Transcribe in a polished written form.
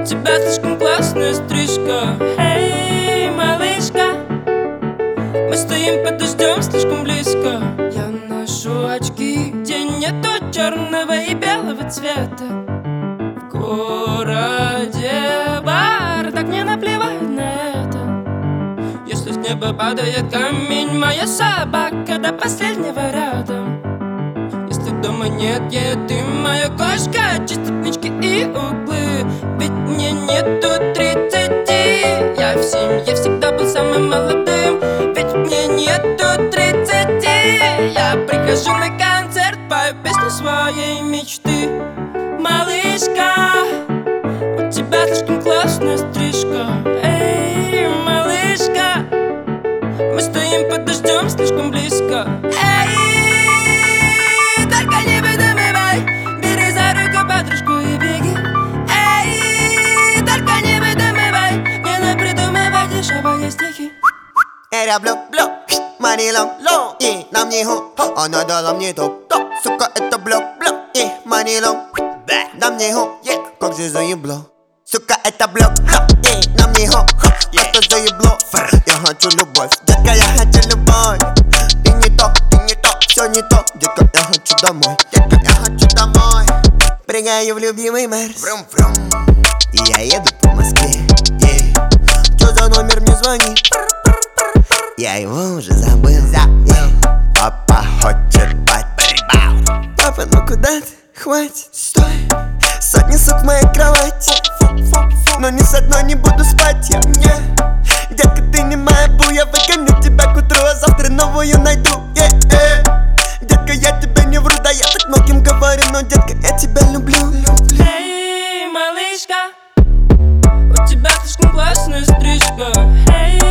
У тебя слишком классная стрижка. Эй, малышка, мы стоим под дождем слишком близко. Я ношу очки, где нету черного и белого цвета. В городе бардак, мне наплевать на это. Если с неба падает камень, моя собака до последнего рядом. Если дома нет еды, моя кошка чистит нычки и углы. Ведь мне нету 30. Я в семье всегда был самым молодым. Ведь мне нету 30. Я прихожу на концерт, пою песню своей мечты. Малышка, у тебя слишком классная стрижка. Эй, малышка, мы стоим под дождем слишком близко. Эй, только не выдумывай, бери за руку подружку и беги. Эй, только не выдумывай, не напридумывай дешевые стихи. Era блок-блок, манилон-лон, и нам не хо, она дала мне топ-топ. Сука, это блок-блок, и манилон, нам не хо, как же заебло. Сука, это блок-блок, и нам не хо, это заебло. Я хочу любовь, детка, я хочу любовь. Ты не то, все не то. Детка, я хочу домой, детка, я хочу домой. Прыгаю в любимый Мерс, врум-врум, и я еду по Москве. Чё за номер мне звонит? Я его уже забыл. Папа хочет бать. Папа, ну куда ты? Хватит, стой. Сотни сук в моей кровати. Но ни с одной не буду спать я. Детка, ты не моя бу. Я выгоню тебя к утру, а завтра новую найду. Детка, я тебе не вру. Да я так многим говорю, но детка, я тебя люблю. Эй, малышка, у тебя слишком классная стрижка. Эй,